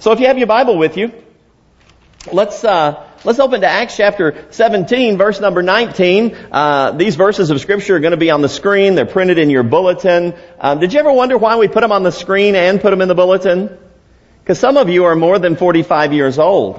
So if you have your Bible with you, let's open to Acts chapter 17, verse number 19. These verses of Scripture are going to be on the screen. They're printed in your bulletin. Did you ever wonder why we put them on the screen and put them in the bulletin? Because some of you are more than 45 years old.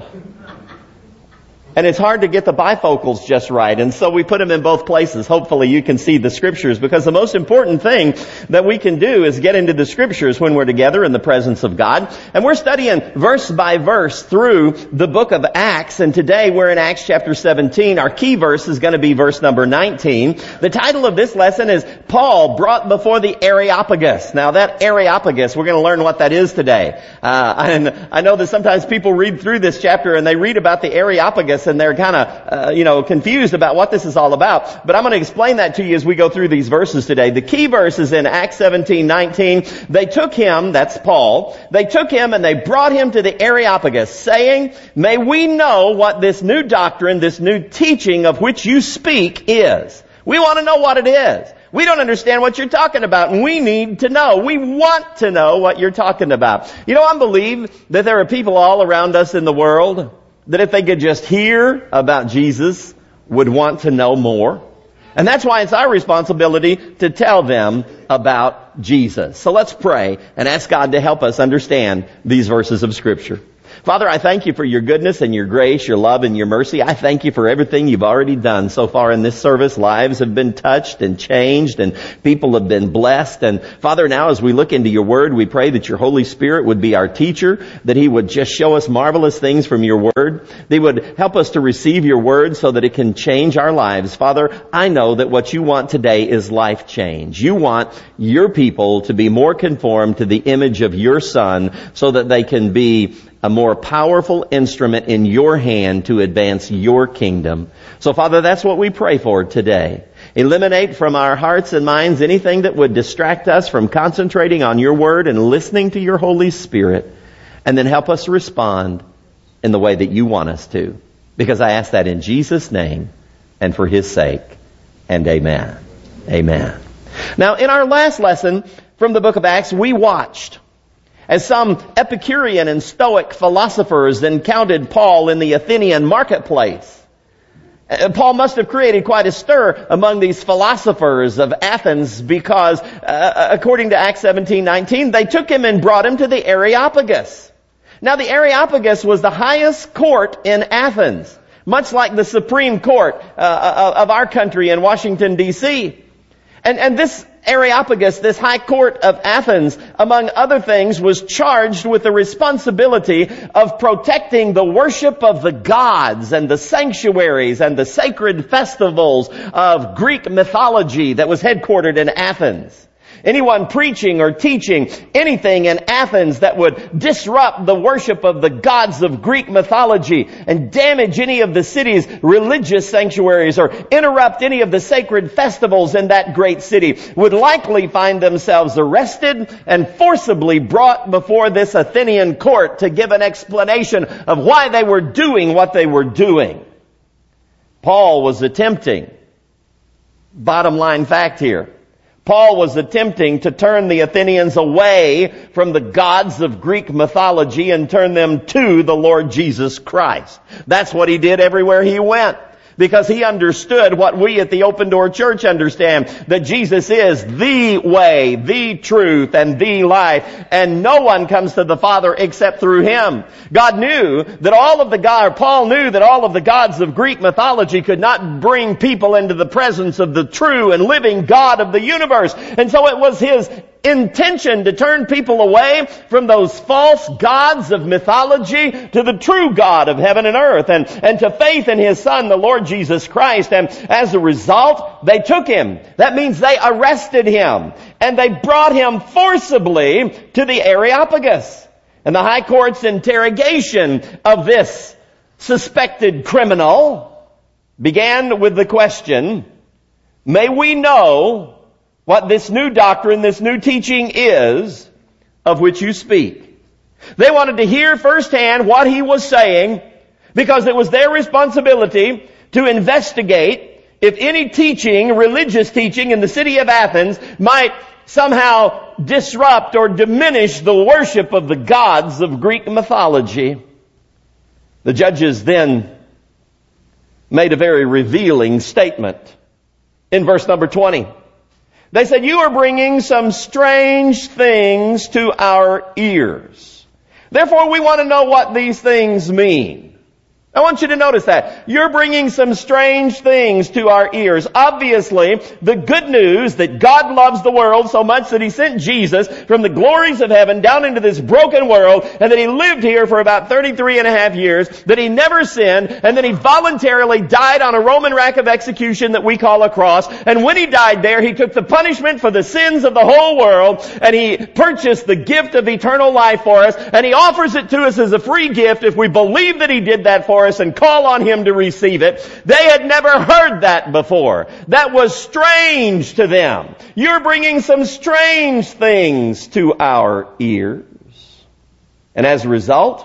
And it's hard to get the bifocals just right. And so we put them in both places. Hopefully you can see the Scriptures, because the most important thing that we can do is get into the Scriptures when we're together in the presence of God. And we're studying verse by verse through the book of Acts. And today we're in Acts chapter 17. Our key verse is going to be verse number 19. The title of this lesson is Paul brought before the Areopagus. Now that Areopagus, we're going to learn what that is today. And I know that sometimes people read through this chapter and they read about the Areopagus and they're kind of, confused about what this is all about. But I'm going to explain that to you as we go through these verses today. The key verse is in Acts 17:19. They took him, that's Paul, they took him and they brought him to the Areopagus, saying, "May we know what this new doctrine, this new teaching of which you speak is." We want to know what it is. We don't understand what you're talking about, and we need to know. We want to know what you're talking about. I believe that there are people all around us in the world that if they could just hear about Jesus, would want to know more. And that's why it's our responsibility to tell them about Jesus. So let's pray and ask God to help us understand these verses of Scripture. Father, I thank you for your goodness and your grace, your love and your mercy. I thank you for everything you've already done so far in this service. Lives have been touched and changed and people have been blessed. And Father, now as we look into your word, we pray that your Holy Spirit would be our teacher, that he would just show us marvelous things from your word. They would help us to receive your word so that it can change our lives. Father, I know that what you want today is life change. You want your people to be more conformed to the image of your Son so that they can be a more powerful instrument in your hand to advance your kingdom. So Father, that's what we pray for today. Eliminate from our hearts and minds anything that would distract us from concentrating on your word and listening to your Holy Spirit. And then help us respond in the way that you want us to. Because I ask that in Jesus' name and for his sake. And amen. Amen. Now in our last lesson from the book of Acts, we watched as some Epicurean and Stoic philosophers encountered Paul in the Athenian marketplace. Paul must have created quite a stir among these philosophers of Athens because, according to Acts 17:19, they took him and brought him to the Areopagus. Now the Areopagus was the highest court in Athens, much like the Supreme Court of our country in Washington, D.C. And this Areopagus, this high court of Athens, among other things, was charged with the responsibility of protecting the worship of the gods and the sanctuaries and the sacred festivals of Greek mythology that was headquartered in Athens. Anyone preaching or teaching anything in Athens that would disrupt the worship of the gods of Greek mythology and damage any of the city's religious sanctuaries or interrupt any of the sacred festivals in that great city would likely find themselves arrested and forcibly brought before this Athenian court to give an explanation of why they were doing what they were doing. Paul was attempting, bottom line fact here, Paul was attempting to turn the Athenians away from the gods of Greek mythology and turn them to the Lord Jesus Christ. That's what he did everywhere he went. Because he understood what we at the Open Door Church understand, that Jesus is the way, the truth, and the life, and no one comes to the Father except through him. Paul knew that all of the gods of Greek mythology could not bring people into the presence of the true and living God of the universe. And so it was his intention to turn people away from those false gods of mythology to the true God of heaven and earth and to faith in his Son, the Lord Jesus Christ. And as a result, they took him. That means they arrested him and they brought him forcibly to the Areopagus. And the high court's interrogation of this suspected criminal began with the question, "May we know what this new doctrine, this new teaching is of which you speak?" They wanted to hear firsthand what he was saying because it was their responsibility to investigate if any teaching, religious teaching in the city of Athens might somehow disrupt or diminish the worship of the gods of Greek mythology. The judges then made a very revealing statement. In verse number 20, they said, "You are bringing some strange things to our ears. Therefore, we want to know what these things mean." I want you to notice that. You're bringing some strange things to our ears. Obviously, the good news that God loves the world so much that He sent Jesus from the glories of heaven down into this broken world, and that He lived here for about 33 and a half years, that He never sinned, and that He voluntarily died on a Roman rack of execution that we call a cross. And when He died there, He took the punishment for the sins of the whole world, and He purchased the gift of eternal life for us, and He offers it to us as a free gift if we believe that He did that for us and call on Him to receive it. They had never heard that before. That was strange to them. You're bringing some strange things to our ears. And as a result,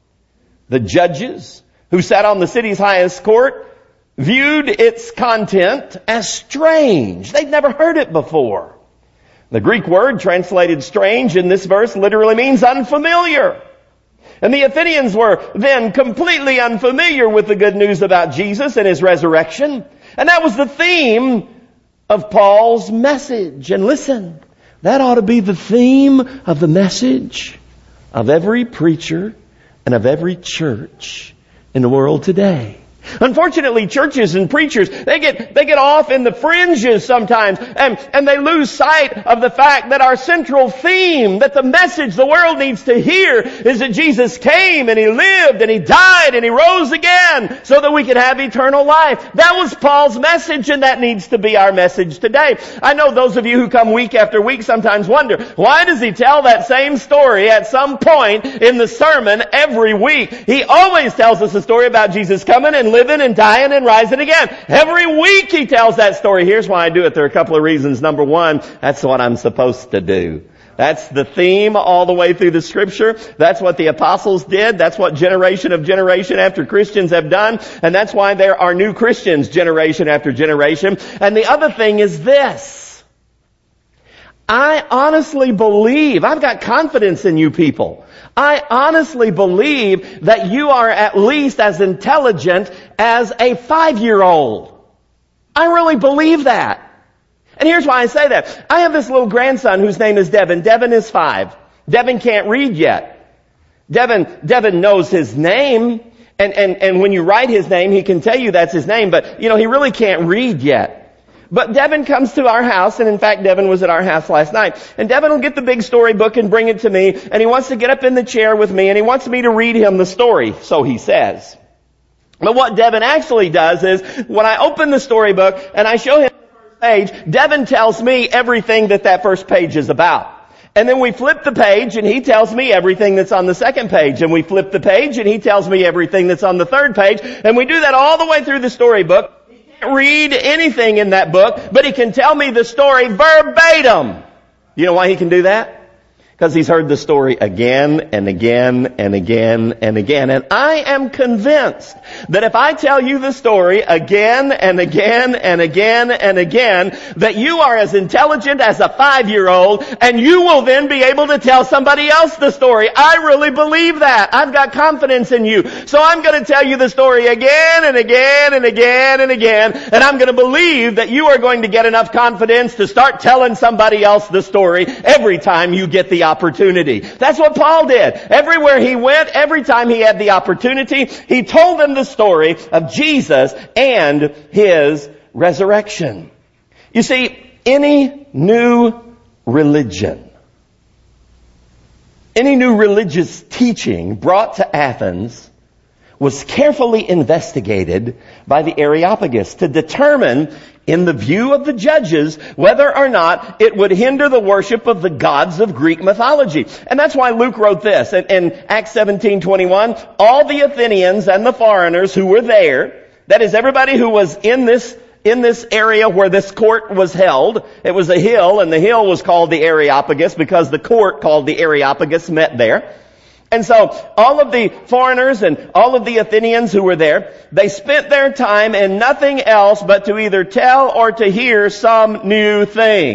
the judges who sat on the city's highest court viewed its content as strange. They'd never heard it before. The Greek word translated strange in this verse literally means unfamiliar. And the Athenians were then completely unfamiliar with the good news about Jesus and His resurrection. And that was the theme of Paul's message. And listen, that ought to be the theme of the message of every preacher and of every church in the world today. Unfortunately, churches and preachers, they get off in the fringes sometimes, and they lose sight of the fact that our central theme, that the message the world needs to hear, is that Jesus came and He lived and He died and He rose again so that we can have eternal life. That was Paul's message, and that needs to be our message today. I know those of you who come week after week sometimes wonder, why does he tell that same story at some point in the sermon every week? He always tells us a story about Jesus coming and living and dying and rising again. Every week He tells that story. Here's why I do it. There are a couple of reasons. Number one, that's what I'm supposed to do. That's the theme all the way through the Scripture. That's what the apostles did. That's what generation after Christians have done. And that's why there are new Christians generation after generation. And the other thing is this. I honestly believe, I've got confidence in you people. I honestly believe that you are at least as intelligent as a 5-year-old. I really believe that. And here's why I say that. I have this little grandson whose name is Devin. Devin is 5. Devin can't read yet. Devin knows his name, and when you write his name, he can tell you that's his name, but he really can't read yet. But Devin comes to our house, and in fact, Devin was at our house last night. And Devin will get the big storybook and bring it to me, and he wants to get up in the chair with me, and he wants me to read him the story, so he says. But what Devin actually does is, when I open the storybook and I show him the first page, Devin tells me everything that first page is about. And then we flip the page, and he tells me everything that's on the second page. And we flip the page, and he tells me everything that's on the third page. And we do that all the way through the storybook. Read anything in that book, but he can tell me the story verbatim. You know why he can do that? Because he's heard the story again and again and again and again. And I am convinced that if I tell you the story again and again and again and again, that you are as intelligent as a 5-year-old, and you will then be able to tell somebody else the story. I really believe that. I've got confidence in you. So I'm going to tell you the story again and again and again and again, and I'm going to believe that you are going to get enough confidence to start telling somebody else the story every time you get the opportunity. That's what Paul did. Everywhere he went, every time he had the opportunity, he told them the story of Jesus and His resurrection. You see, any new religion, any new religious teaching brought to Athens was carefully investigated by the Areopagus to determine, in the view of the judges, whether or not it would hinder the worship of the gods of Greek mythology. And that's why Luke wrote this in Acts 17:21. All the Athenians and the foreigners who were there, that is everybody who was in this area where this court was held. It was a hill, and the hill was called the Areopagus because the court called the Areopagus met there. And so all of the foreigners and all of the Athenians who were there, they spent their time in nothing else but to either tell or to hear some new thing.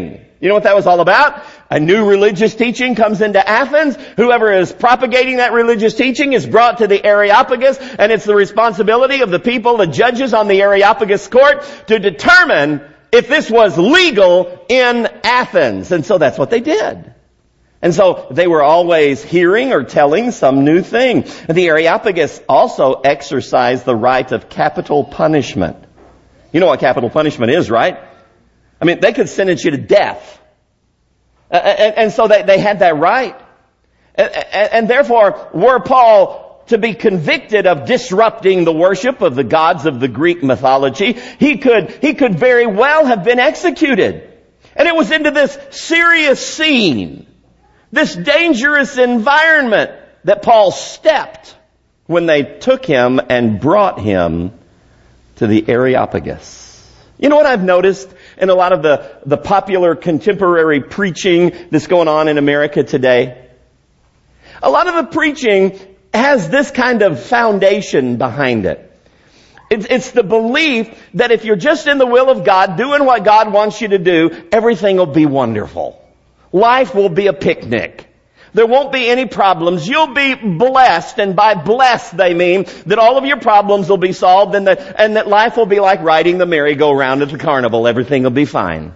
You know what that was all about? A new religious teaching comes into Athens. Whoever is propagating that religious teaching is brought to the Areopagus, and it's the responsibility of the people, the judges on the Areopagus court, to determine if this was legal in Athens. And so that's what they did. And so they were always hearing or telling some new thing. The Areopagus also exercised the right of capital punishment. You know what capital punishment is, right? I mean, they could sentence you to death. And so they had that right. And therefore, were Paul to be convicted of disrupting the worship of the gods of the Greek mythology, he could very well have been executed. And it was into this serious scene, this dangerous environment, that Paul stepped when they took him and brought him to the Areopagus. You know what I've noticed in a lot of the popular contemporary preaching that's going on in America today? A lot of the preaching has this kind of foundation behind it. It's the belief that if you're just in the will of God, doing what God wants you to do, everything will be wonderful. Life will be a picnic. There won't be any problems. You'll be blessed, and by blessed they mean that all of your problems will be solved and that life will be like riding the merry-go-round at the carnival. Everything will be fine.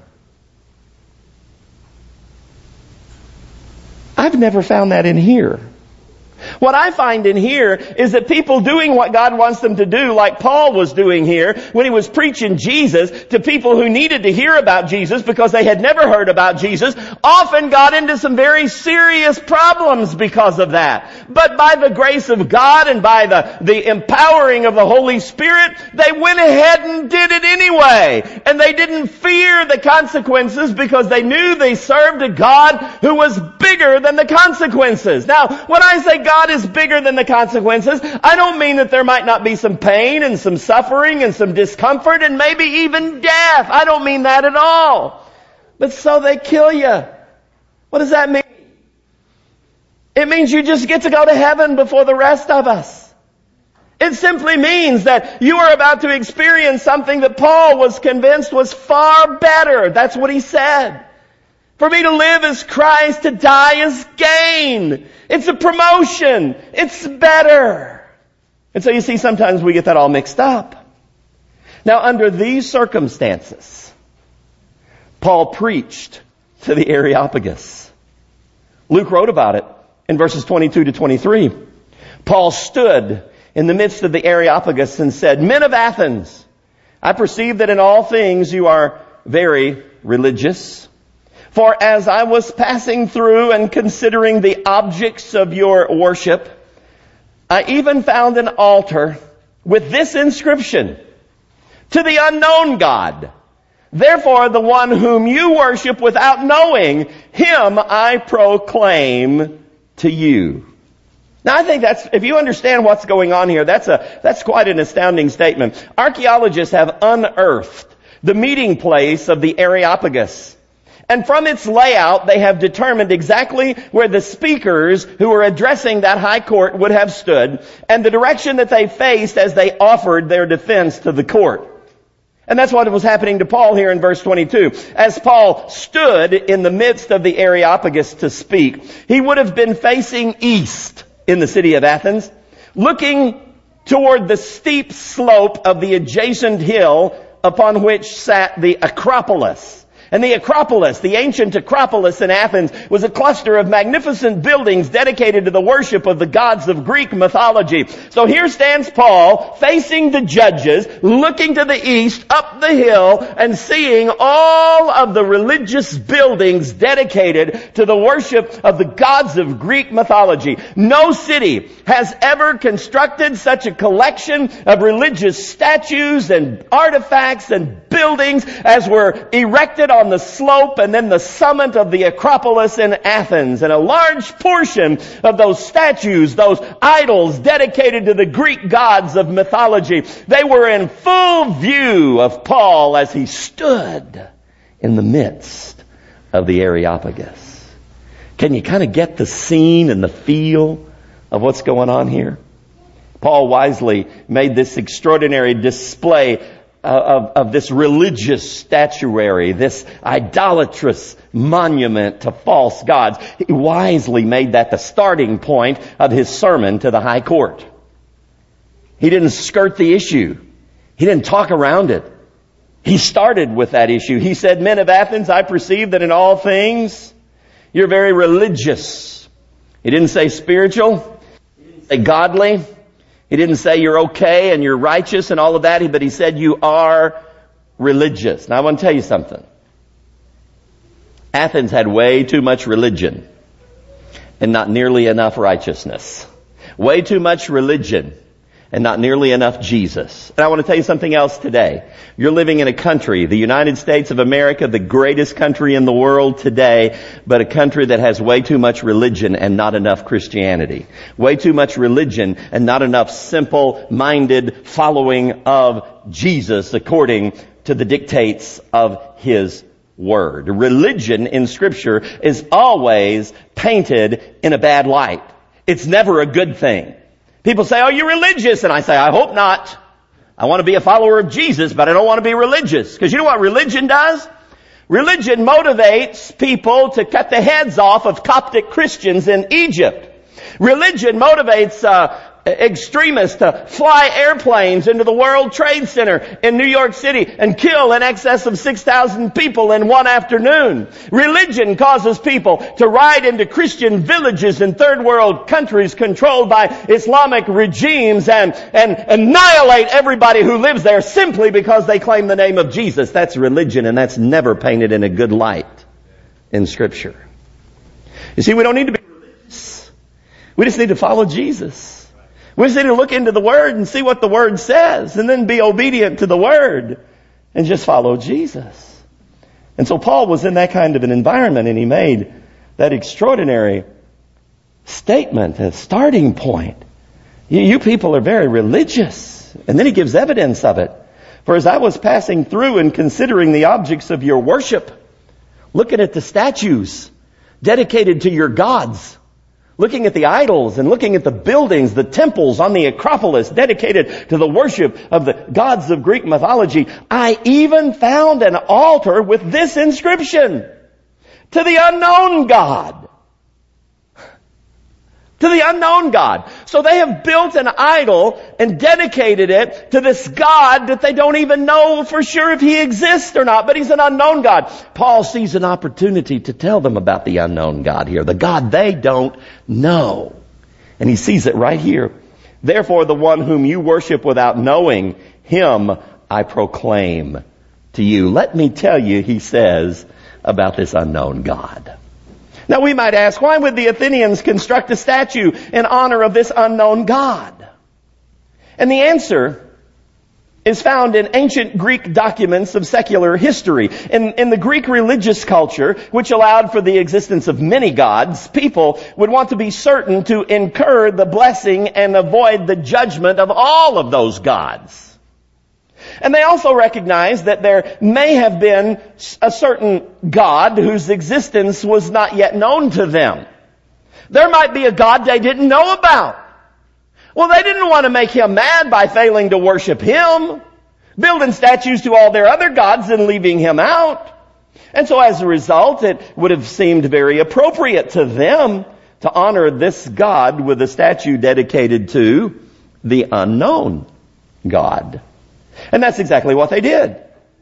I've never found that in here. What I find in here is that people doing what God wants them to do, like Paul was doing here when he was preaching Jesus to people who needed to hear about Jesus because they had never heard about Jesus, often got into some very serious problems because of that. But by the grace of God and by the empowering of the Holy Spirit, they went ahead and did it anyway. And they didn't fear the consequences because they knew they served a God who was bigger than the consequences. Now, when I say God is bigger than the consequences, I don't mean that there might not be some pain and some suffering and some discomfort and maybe even death. I don't mean that at all. But so they kill you. What does that mean? It means you just get to go to heaven before the rest of us. It simply means that you are about to experience something that Paul was convinced was far better. That's what he said. For me to live is Christ, to die is gain. It's a promotion. It's better. And so you see, sometimes we get that all mixed up. Now, under these circumstances, Paul preached to the Areopagus. Luke wrote about it in verses 22 to 23. Paul stood in the midst of the Areopagus and said, "Men of Athens, I perceive that in all things you are very religious. For as I was passing through and considering the objects of your worship, I even found an altar with this inscription, 'To the unknown God. Therefore the one whom you worship without knowing, him I proclaim to you.'" Now I think if you understand what's going on here, that's quite an astounding statement. Archaeologists have unearthed the meeting place of the Areopagus. And from its layout, they have determined exactly where the speakers who were addressing that high court would have stood, and the direction that they faced as they offered their defense to the court. And that's what was happening to Paul here in verse 22. As Paul stood in the midst of the Areopagus to speak, he would have been facing east in the city of Athens, looking toward the steep slope of the adjacent hill upon which sat the Acropolis. And the Acropolis, the ancient Acropolis in Athens, was a cluster of magnificent buildings dedicated to the worship of the gods of Greek mythology. So here stands Paul, facing the judges, looking to the east, up the hill, and seeing all of the religious buildings dedicated to the worship of the gods of Greek mythology. No city has ever constructed such a collection of religious statues and artifacts and buildings as were erected on the slope and then the summit of the Acropolis in Athens. And a large portion of those statues, those idols dedicated to the Greek gods of mythology, they were in full view of Paul as he stood in the midst of the Areopagus. Can you kind of get the scene and the feel of what's going on here? Paul wisely made this extraordinary display of this religious statuary, this idolatrous monument to false gods. He wisely made that the starting point of his sermon to the high court. He didn't skirt the issue. He didn't talk around it. He started with that issue. He said, "Men of Athens, I perceive that in all things you're very religious." He didn't say spiritual. He didn't say godly. He didn't say you're okay and you're righteous and all of that, but he said you are religious. Now I want to tell you something. Athens had way too much religion and not nearly enough righteousness. Way too much religion and not nearly enough Jesus. And I want to tell you something else today. You're living in a country, the United States of America, the greatest country in the world today, but a country that has way too much religion and not enough Christianity. Way too much religion and not enough simple-minded following of Jesus according to the dictates of His Word. Religion in Scripture is always painted in a bad light. It's never a good thing. People say, "Oh, you're religious." And I say, "I hope not. I want to be a follower of Jesus, but I don't want to be religious." Because you know what religion does? Religion motivates people to cut the heads off of Coptic Christians in Egypt. Religion motivates extremists to fly airplanes into the World Trade Center in New York City and kill in excess of 6,000 people in one afternoon. Religion causes people to ride into Christian villages in third world countries controlled by Islamic regimes and annihilate everybody who lives there simply because they claim the name of Jesus. That's religion, and that's never painted in a good light in Scripture. You see, we don't need to be religious. We just need to follow Jesus. We just need to look into the Word and see what the Word says and then be obedient to the Word and just follow Jesus. And so Paul was in that kind of an environment, and he made that extraordinary statement, a starting point. You people are very religious. And then he gives evidence of it. "For as I was passing through and considering the objects of your worship," looking at the statues dedicated to your gods, looking at the idols and looking at the buildings, the temples on the Acropolis dedicated to the worship of the gods of Greek mythology, "I even found an altar with this inscription, to the unknown God." To the unknown God. So they have built an idol and dedicated it to this God that they don't even know for sure if He exists or not, but He's an unknown God. Paul sees an opportunity to tell them about the unknown God here, the God they don't know. And he sees it right here. "Therefore, the one whom you worship without knowing, Him I proclaim to you." Let me tell you, he says, about this unknown God. Now we might ask, why would the Athenians construct a statue in honor of this unknown God? And the answer is found in ancient Greek documents of secular history. In the Greek religious culture, which allowed for the existence of many gods, people would want to be certain to incur the blessing and avoid the judgment of all of those gods. And they also recognized that there may have been a certain God whose existence was not yet known to them. There might be a God they didn't know about. Well, they didn't want to make Him mad by failing to worship Him, building statues to all their other gods and leaving Him out. And so as a result, it would have seemed very appropriate to them to honor this God with a statue dedicated to the unknown God. And that's exactly what they did.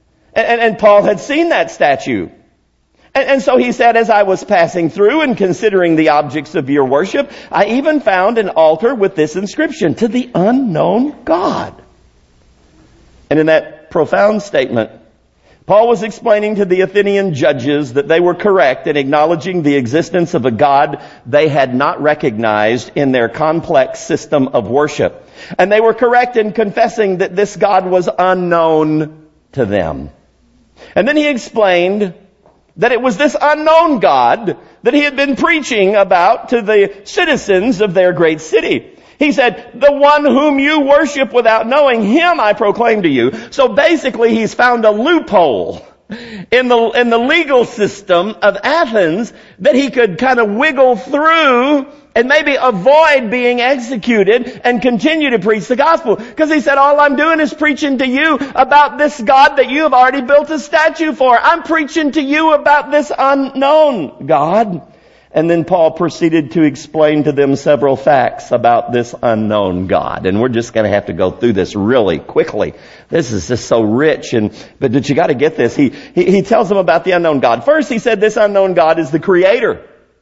And Paul had seen that statue. And so he said, "As I was passing through and considering the objects of your worship, I even found an altar with this inscription, to the unknown God." And in that profound statement, Paul was explaining to the Athenian judges that they were correct in acknowledging the existence of a God they had not recognized in their complex system of worship. And they were correct in confessing that this God was unknown to them. And then he explained that it was this unknown God that he had been preaching about to the citizens of their great city. He said, "The one whom you worship without knowing, Him I proclaim to you." So basically he's found a loophole in the legal system of Athens that he could kind of wiggle through and maybe avoid being executed and continue to preach the gospel. Because he said, all I'm doing is preaching to you about this God that you have already built a statue for. I'm preaching to you about this unknown God. And then Paul proceeded to explain to them several facts about this unknown God. And we're just going to have to go through this really quickly. This is just so rich. But you got to get this. He tells them about the unknown God. First, he said this unknown God is the Creator.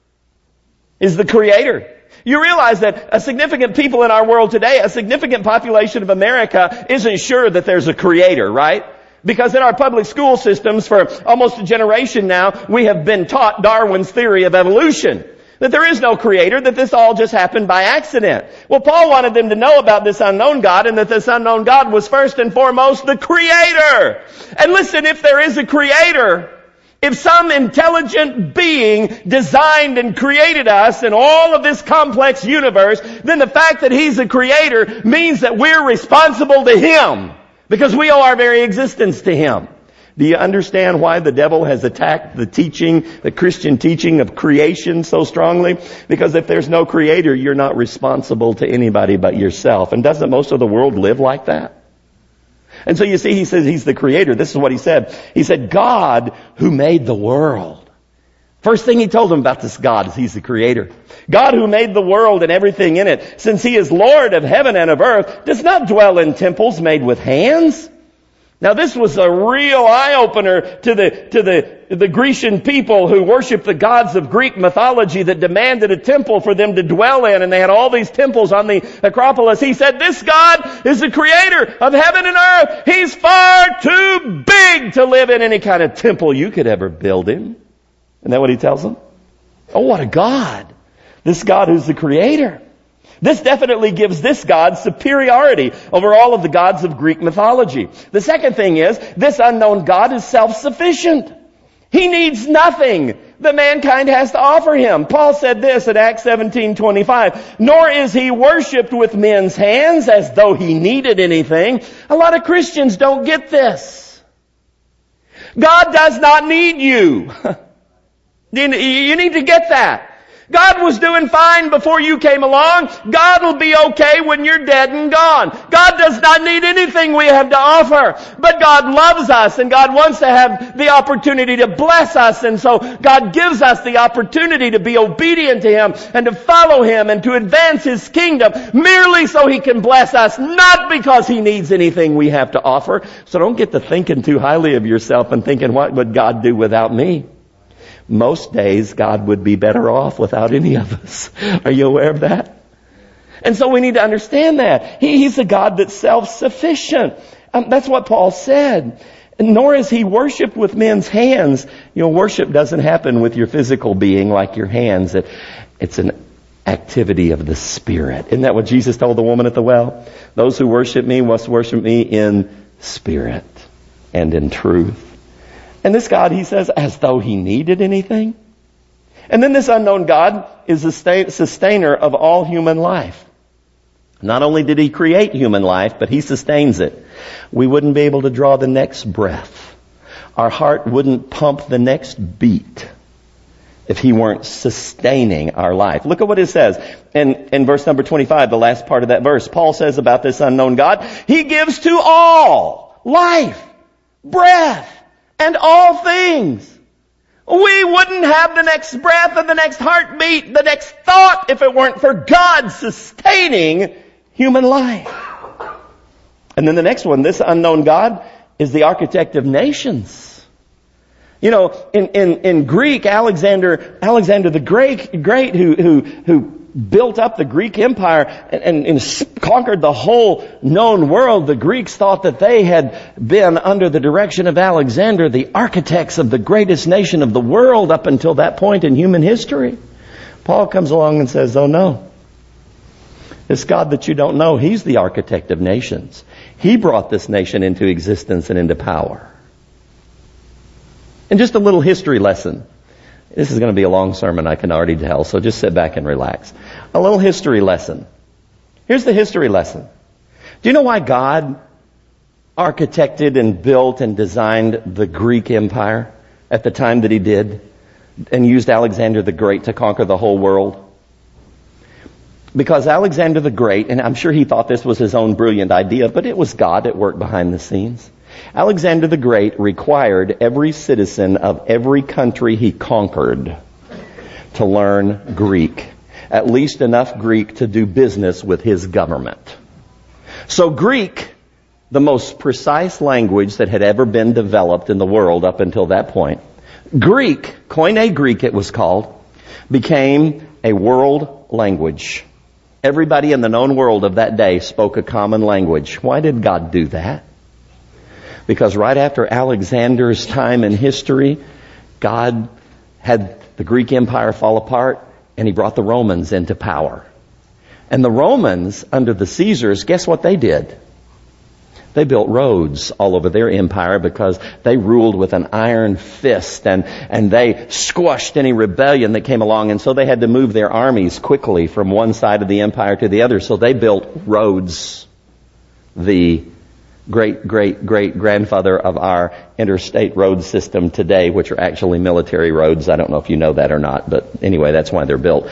Is the Creator. You realize that a significant people in our world today, a significant population of America, isn't sure that there's a Creator, right? Because in our public school systems for almost a generation now, we have been taught Darwin's theory of evolution. That there is no Creator, that this all just happened by accident. Well, Paul wanted them to know about this unknown God, and that this unknown God was first and foremost the Creator. And listen, if there is a Creator, if some intelligent being designed and created us in all of this complex universe, then the fact that He's a Creator means that we're responsible to Him. Because we owe our very existence to Him. Do you understand why the devil has attacked the teaching, the Christian teaching of creation so strongly? Because if there's no Creator, you're not responsible to anybody but yourself. And doesn't most of the world live like that? And so you see, he says He's the Creator. This is what he said. He said, God who made the world. First thing he told them about this God is He's the Creator. God who made the world and everything in it, since He is Lord of heaven and of earth, does not dwell in temples made with hands. Now this was a real eye-opener to the Grecian people who worshiped the gods of Greek mythology that demanded a temple for them to dwell in, and they had all these temples on the Acropolis. He said, this God is the Creator of heaven and earth. He's far too big to live in any kind of temple you could ever build Him. Isn't that what he tells them? Oh, what a God. This God who's the Creator. This definitely gives this God superiority over all of the gods of Greek mythology. The second thing is, this unknown God is self-sufficient. He needs nothing that mankind has to offer Him. Paul said this in Acts 17:25, nor is He worshipped with men's hands as though He needed anything. A lot of Christians don't get this. God does not need you. You need to get that. God was doing fine before you came along. God will be okay when you're dead and gone. God does not need anything we have to offer. But God loves us, and God wants to have the opportunity to bless us. And so God gives us the opportunity to be obedient to Him and to follow Him and to advance His kingdom merely so He can bless us, not because He needs anything we have to offer. So don't get to thinking too highly of yourself and thinking, what would God do without me? Most days, God would be better off without any of us. Are you aware of that? And so we need to understand that. He's a God that's self-sufficient. That's what Paul said. Nor is He worshipped with men's hands. You know, worship doesn't happen with your physical being like your hands. It's an activity of the Spirit. Isn't that what Jesus told the woman at the well? Those who worship Me must worship Me in spirit and in truth. And this God, He says, as though He needed anything. And then this unknown God is the sustainer of all human life. Not only did He create human life, but He sustains it. We wouldn't be able to draw the next breath. Our heart wouldn't pump the next beat if He weren't sustaining our life. Look at what it says in verse number 25, the last part of that verse. Paul says about this unknown God, He gives to all life, breath, and all things. We wouldn't have the next breath and the next heartbeat, the next thought if it weren't for God sustaining human life. And then the next one, this unknown God is the architect of nations. You know, in Greek, Alexander the Great who built up the Greek Empire and conquered the whole known world, the Greeks thought that they had been, under the direction of Alexander, the architects of the greatest nation of the world up until that point in human history. Paul comes along and says, oh no. This God that you don't know, He's the architect of nations. He brought this nation into existence and into power. And just a little history lesson. This is going to be a long sermon, I can already tell, so just sit back and relax. A little history lesson. Here's the history lesson. Do you know why God architected and built and designed the Greek Empire at the time that He did and used Alexander the Great to conquer the whole world? Because Alexander the Great, and I'm sure he thought this was his own brilliant idea, but it was God at work behind the scenes. Alexander the Great required every citizen of every country he conquered to learn Greek. At least enough Greek to do business with his government. So Greek, the most precise language that had ever been developed in the world up until that point, Greek, Koine Greek it was called, became a world language. Everybody in the known world of that day spoke a common language. Why did God do that? Because right after Alexander's time in history, God had the Greek Empire fall apart, and he brought the Romans into power. And the Romans, under the Caesars, guess what they did? They built roads all over their empire because they ruled with an iron fist, and they squashed any rebellion that came along, and so they had to move their armies quickly from one side of the empire to the other. So they built roads. The great-great-great-grandfather of our interstate road system today, which are actually military roads. I don't know if you know that or not, but anyway, that's why they're built.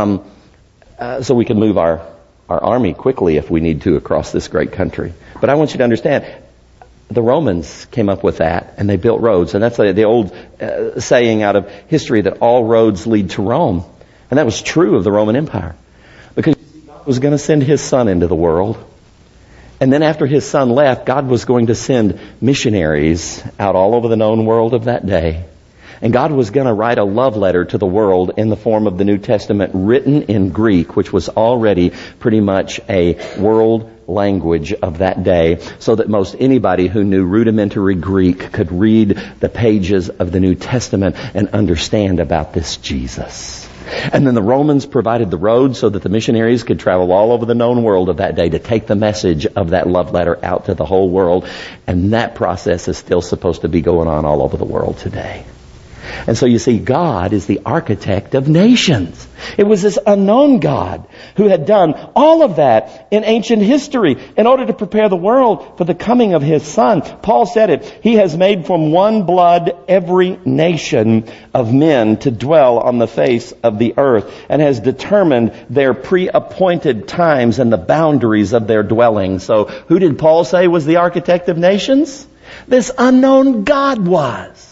So we can move our army quickly if we need to across this great country. But I want you to understand, the Romans came up with that, and they built roads. And that's the old saying out of history that all roads lead to Rome. And that was true of the Roman Empire. Because God was going to send His Son into the world. And then after His Son left, God was going to send missionaries out all over the known world of that day. And God was going to write a love letter to the world in the form of the New Testament written in Greek, which was already pretty much a world language of that day, so that most anybody who knew rudimentary Greek could read the pages of the New Testament and understand about this Jesus. And then the Romans provided the road so that the missionaries could travel all over the known world of that day to take the message of that love letter out to the whole world. And that process is still supposed to be going on all over the world today. And so you see, God is the architect of nations. It was this unknown God who had done all of that in ancient history in order to prepare the world for the coming of His Son. Paul said it, He has made from one blood every nation of men to dwell on the face of the earth, and has determined their pre-appointed times and the boundaries of their dwelling. So who did Paul say was the architect of nations? This unknown God was.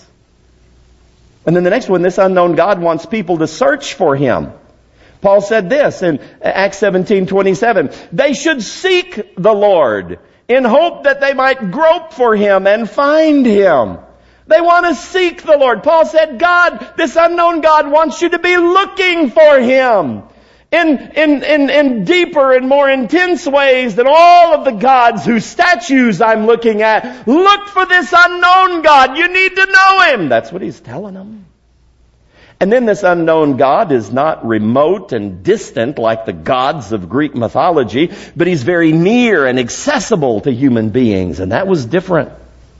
And then the next one, this unknown God wants people to search for Him. Paul said this in Acts 17:27. They should seek the Lord in hope that they might grope for Him and find Him. They want to seek the Lord. Paul said, God, this unknown God wants you to be looking for Him in deeper and more intense ways than all of the gods whose statues I'm looking at. Look for this unknown God. You need to know Him. That's what he's telling them. And then this unknown God is not remote and distant like the gods of Greek mythology, but He's very near and accessible to human beings. And that was different.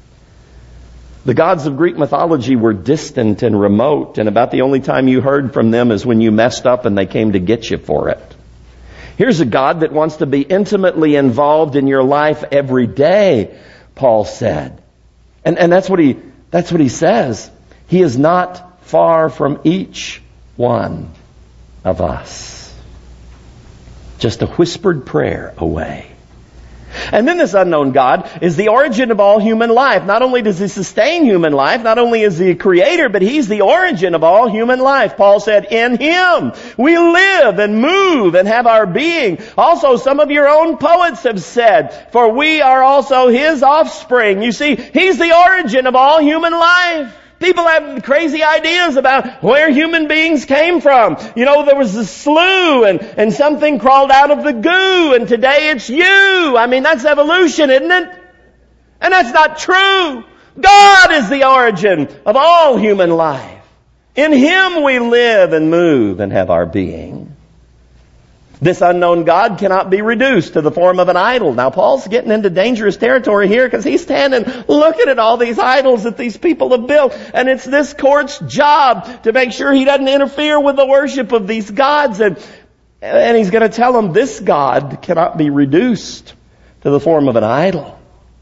The gods of Greek mythology were distant and remote, and about the only time you heard from them is when you messed up and they came to get you for it. Here's a God that wants to be intimately involved in your life every day, Paul said. And that's what he says. He is not far from each one of us. Just a whispered prayer away. And then this unknown God is the origin of all human life. Not only does He sustain human life, not only is He a creator, but He's the origin of all human life. Paul said, in Him we live and move and have our being. Also, some of your own poets have said, for we are also His offspring. You see, He's the origin of all human life. People have crazy ideas about where human beings came from. You know, there was a slough and something crawled out of the goo, and today it's you. I mean, that's evolution, isn't it? And that's not true. God is the origin of all human life. In Him we live and move and have our being. This unknown God cannot be reduced to the form of an idol. Now, Paul's getting into dangerous territory here because he's standing looking at all these idols that these people have built. And it's this court's job to make sure he doesn't interfere with the worship of these gods. And he's going to tell them this God cannot be reduced to the form of an idol.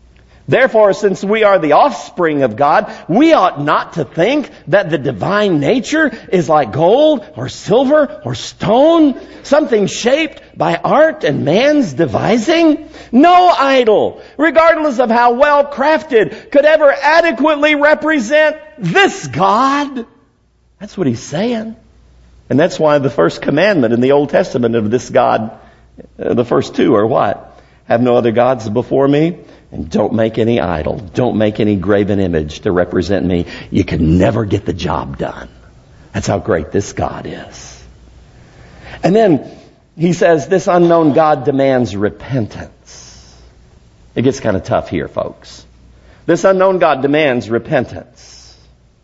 Therefore, since we are the offspring of God, we ought not to think that the divine nature is like gold or silver or stone, something shaped by art and man's devising. No idol, regardless of how well crafted, could ever adequately represent this God. That's what he's saying. And that's why the first commandment in the Old Testament of this God, the first two are what? Have no other gods before me. And don't make any idol. Don't make any graven image to represent me. You can never get the job done. That's how great this God is. And then he says this unknown God demands repentance. It gets kind of tough here, folks. This unknown God demands repentance.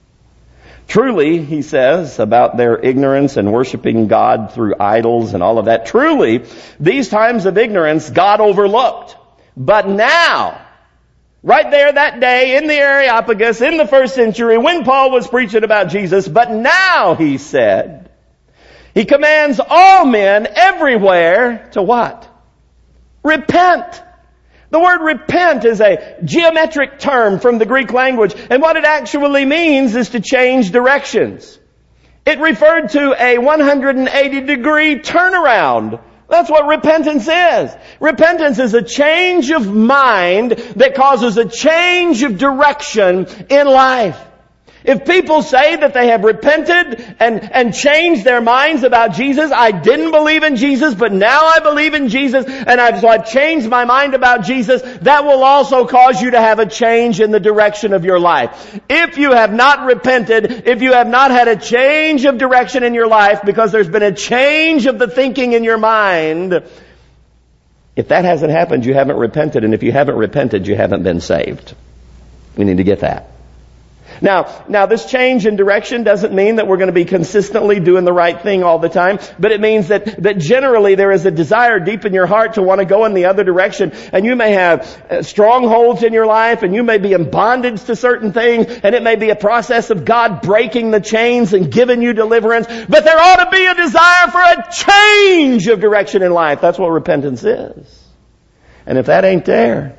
Truly, he says about their ignorance and worshiping God through idols and all of that. Truly, these times of ignorance God overlooked. But now, right there that day in the Areopagus in the first century when Paul was preaching about Jesus, but now, he said, he commands all men everywhere to what? Repent. The word repent is a geometric term from the Greek language, and what it actually means is to change directions. It referred to a 180-degree turnaround. That's what repentance is. Repentance is a change of mind that causes a change of direction in life. If people say that they have repented and changed their minds about Jesus, I didn't believe in Jesus, but now I believe in Jesus, and so I've changed my mind about Jesus, that will also cause you to have a change in the direction of your life. If you have not repented, if you have not had a change of direction in your life because there's been a change of the thinking in your mind, if that hasn't happened, you haven't repented, and if you haven't repented, you haven't been saved. We need to get that. Now this change in direction doesn't mean that we're going to be consistently doing the right thing all the time, but it means that generally there is a desire deep in your heart to want to go in the other direction, and you may have strongholds in your life, and you may be in bondage to certain things, and it may be a process of God breaking the chains and giving you deliverance, but there ought to be a desire for a change of direction in life. That's what repentance is. And if that ain't there,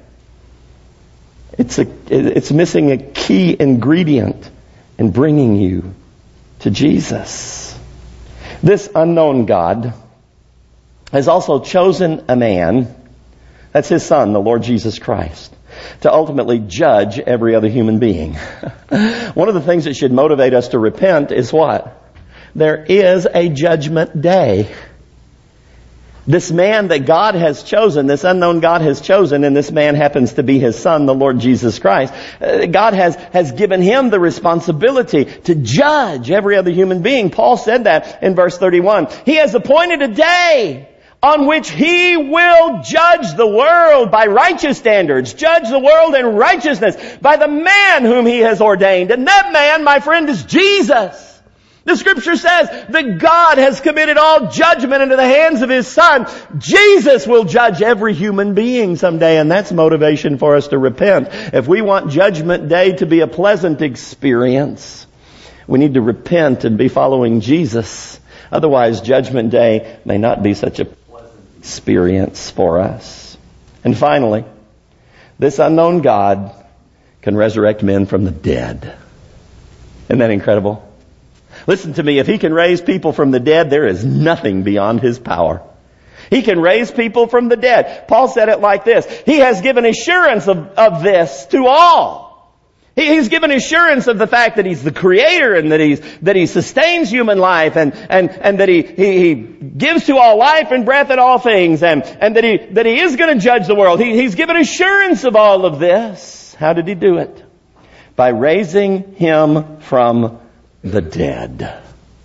it's missing a key ingredient in bringing you to Jesus. This unknown God has also chosen a man, that's his Son, the Lord Jesus Christ, to ultimately judge every other human being. One of the things that should motivate us to repent is what? There is a judgment day. This man that God has chosen, this unknown God has chosen, and this man happens to be his Son, the Lord Jesus Christ. God has given him the responsibility to judge every other human being. Paul said that in verse 31. He has appointed a day on which he will judge the world by righteous standards, judge the world in righteousness by the man whom he has ordained. And that man, my friend, is Jesus. The Scripture says that God has committed all judgment into the hands of His Son. Jesus will judge every human being someday, and that's motivation for us to repent. If we want Judgment Day to be a pleasant experience, we need to repent and be following Jesus. Otherwise, Judgment Day may not be such a pleasant experience for us. And finally, this unknown God can resurrect men from the dead. Isn't that incredible? Listen to me, if He can raise people from the dead, there is nothing beyond His power. He can raise people from the dead. Paul said it like this. He has given assurance of this to all. He's given assurance of the fact that He's the Creator and that He sustains human life and that He gives to all life and breath and all things and that He is going to judge the world. He's given assurance of all of this. How did He do it? By raising Him from the dead.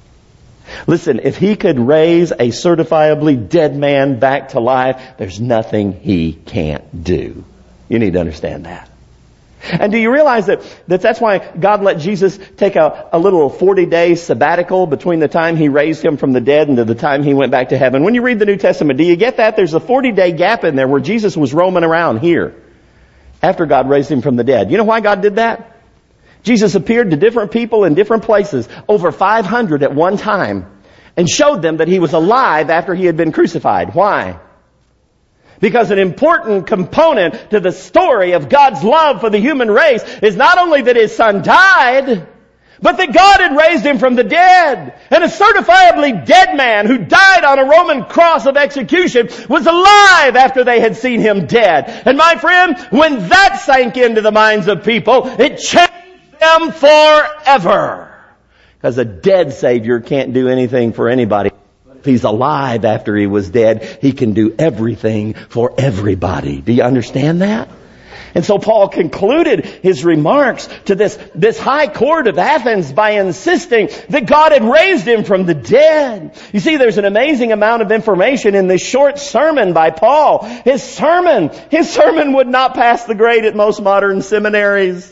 Listen, if He could raise a certifiably dead man back to life, there's nothing He can't do. You need to understand that. And do you realize that's why God let Jesus take a little 40-day sabbatical between the time He raised Him from the dead and to the time He went back to heaven? When you read the New Testament, do you get that? There's a 40-day gap in there where Jesus was roaming around here after God raised Him from the dead. You know why God did that? Jesus appeared to different people in different places, over 500 at one time, and showed them that He was alive after He had been crucified. Why? Because an important component to the story of God's love for the human race is not only that His Son died, but that God had raised Him from the dead. And a certifiably dead man who died on a Roman cross of execution was alive after they had seen Him dead. And my friend, when that sank into the minds of people, it changed them forever. Because a dead Savior can't do anything for anybody. If He's alive after He was dead, He can do everything for everybody. Do you understand that? And so Paul concluded his remarks to this high court of Athens by insisting that God had raised Him from the dead. You see, there's an amazing amount of information in this short sermon by Paul. His sermon would not pass the grade at most modern seminaries.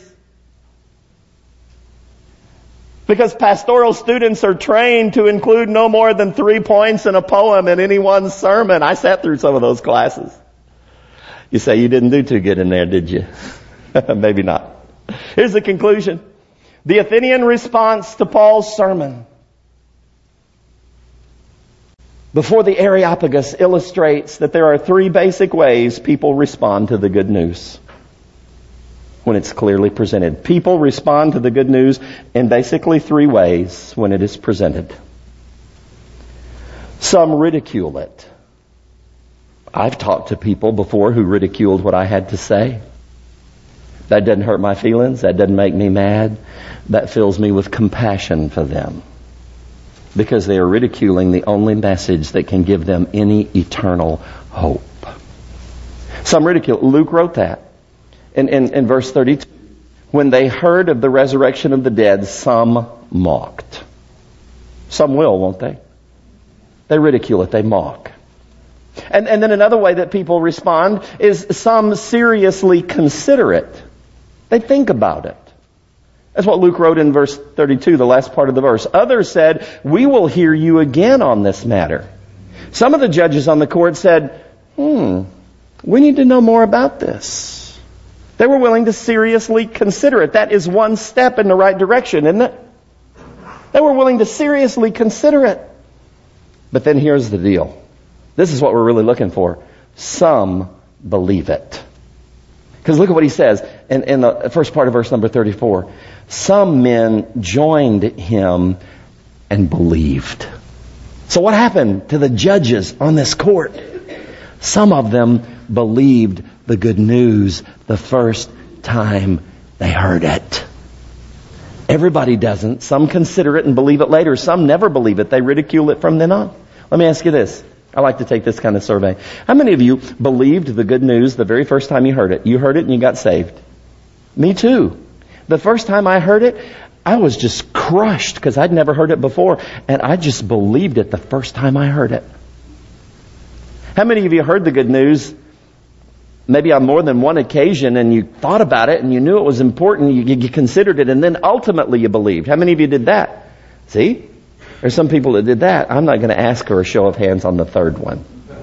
Because pastoral students are trained to include no more than 3 points in a poem in any one sermon. I sat through some of those classes. You say you didn't do too good in there, did you? Maybe not. Here's the conclusion. The Athenian response to Paul's sermon before the Areopagus illustrates that there are 3 basic ways people respond to the good news when it's clearly presented. People respond to the good news in basically 3 ways when it is presented. Some ridicule it. I've talked to people before who ridiculed what I had to say. That doesn't hurt my feelings. That doesn't make me mad. That fills me with compassion for them. Because they are ridiculing the only message that can give them any eternal hope. Some ridicule. Luke wrote that. In verse 32, when they heard of the resurrection of the dead, some mocked. Some will, won't they? They ridicule it. They mock. And then another way that people respond is some seriously consider it. They think about it. That's what Luke wrote in verse 32, the last part of the verse. Others said, we will hear you again on this matter. Some of the judges on the court said, we need to know more about this. They were willing to seriously consider it. That is one step in the right direction, isn't it? They were willing to seriously consider it. But then here's the deal. This is what we're really looking for. Some believe it. Because look at what he says in the first part of verse number 34. Some men joined him and believed. So what happened to the judges on this court? Some of them believed the good news the first time they heard it. Everybody doesn't. Some consider it and believe it later. Some never believe it. They ridicule it from then on. Let me ask you this. I like to take this kind of survey. How many of you believed the good news the very first time you heard it? You heard it and you got saved. Me too. The first time I heard it, I was just crushed because I'd never heard it before. And I just believed it the first time I heard it. How many of you heard the good news maybe on more than one occasion and you thought about it and you knew it was important, you considered it, and then ultimately you believed? How many of you did that? See? There's some people that did that. I'm not going to ask for a show of hands on the third one.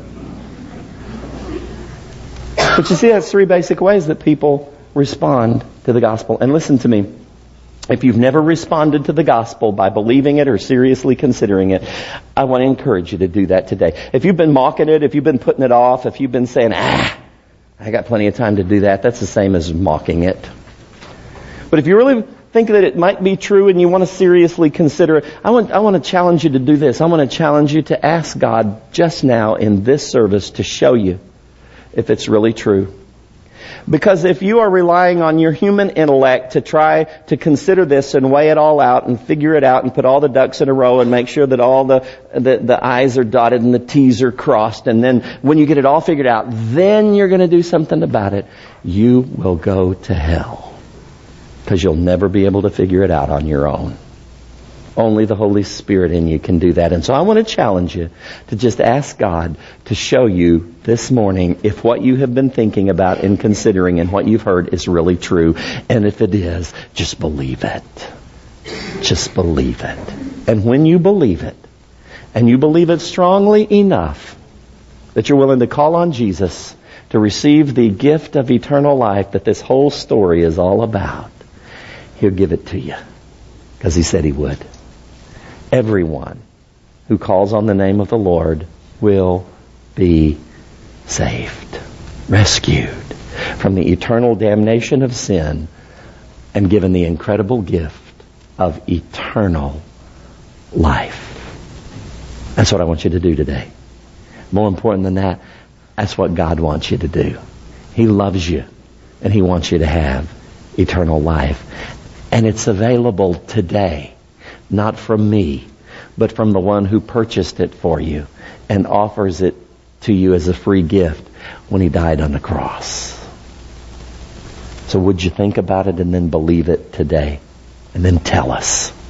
But you see, that's 3 basic ways that people respond to the gospel. And listen to me. If you've never responded to the gospel by believing it or seriously considering it, I want to encourage you to do that today. If you've been mocking it, if you've been putting it off, if you've been saying, I got plenty of time to do that, that's the same as mocking it. But if you really think that it might be true and you want to seriously consider it, I want to challenge you to do this. I want to challenge you to ask God just now in this service to show you if it's really true. Because if you are relying on your human intellect to try to consider this and weigh it all out and figure it out and put all the ducks in a row and make sure that all the I's are dotted and the T's are crossed, and then when you get it all figured out, then you're going to do something about it, you will go to hell. Because you'll never be able to figure it out on your own. Only the Holy Spirit in you can do that. And so I want to challenge you to just ask God to show you this morning if what you have been thinking about and considering and what you've heard is really true. And if it is, just believe it. Just believe it. And when you believe it, and you believe it strongly enough that you're willing to call on Jesus to receive the gift of eternal life that this whole story is all about, He'll give it to you. Because He said He would. Everyone who calls on the name of the Lord will be saved, rescued from the eternal damnation of sin, and given the incredible gift of eternal life. That's what I want you to do today. More important than that, that's what God wants you to do. He loves you, and He wants you to have eternal life. And it's available today, not from me, but from the one who purchased it for you and offers it to you as a free gift when He died on the cross. So would you think about it and then believe it today? And then tell us.